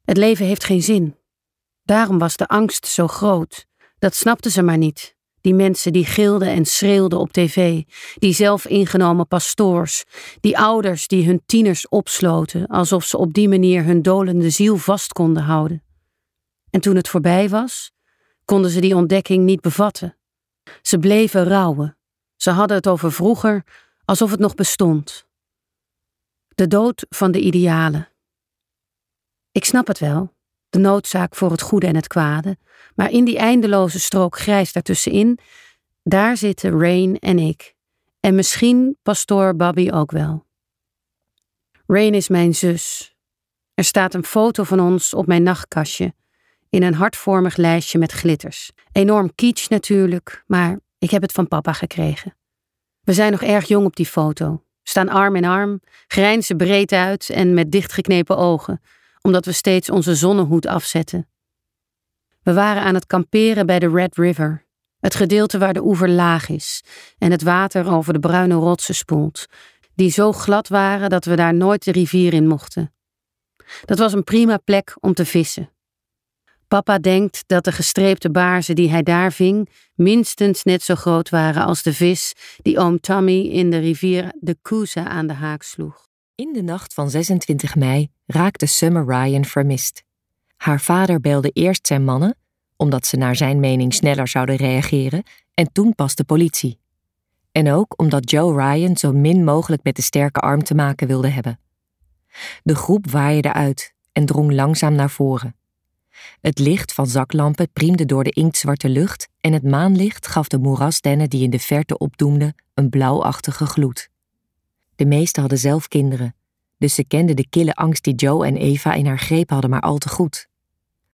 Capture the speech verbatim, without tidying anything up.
Het leven heeft geen zin. Daarom was de angst zo groot. Dat snapten ze maar niet. Die mensen die gilden en schreeuwden op tv. Die zelf ingenomen pastoors. Die ouders die hun tieners opsloten, alsof ze op die manier hun dolende ziel vast konden houden. En toen het voorbij was, konden ze die ontdekking niet bevatten. Ze bleven rouwen. Ze hadden het over vroeger, alsof het nog bestond. De dood van de idealen. Ik snap het wel, de noodzaak voor het goede en het kwade, maar in die eindeloze strook grijs daartussenin, daar zitten Rain en ik. En misschien pastoor Bobby ook wel. Rain is mijn zus. Er staat een foto van ons op mijn nachtkastje, in een hartvormig lijstje met glitters. Enorm kitsch natuurlijk, maar ik heb het van papa gekregen. We zijn nog erg jong op die foto, staan arm in arm, grijnzen breed uit en met dichtgeknepen ogen, omdat we steeds onze zonnehoed afzetten. We waren aan het kamperen bij de Red River, het gedeelte waar de oever laag is en het water over de bruine rotsen spoelt, die zo glad waren dat we daar nooit de rivier in mochten. Dat was een prima plek om te vissen. Papa denkt dat de gestreepte baarzen die hij daar ving minstens net zo groot waren als de vis die oom Tommy in de rivier de Coosa aan de haak sloeg. In de nacht van zesentwintig mei raakte Summer Ryan vermist. Haar vader belde eerst zijn mannen, omdat ze naar zijn mening sneller zouden reageren, en toen pas de politie. En ook omdat Joe Ryan zo min mogelijk met de sterke arm te maken wilde hebben. De groep waaide uit en drong langzaam naar voren. Het licht van zaklampen priemde door de inktzwarte lucht en het maanlicht gaf de moerasdennen die in de verte opdoemden een blauwachtige gloed. De meesten hadden zelf kinderen, dus ze kenden de kille angst die Joe en Eva in haar greep hadden maar al te goed.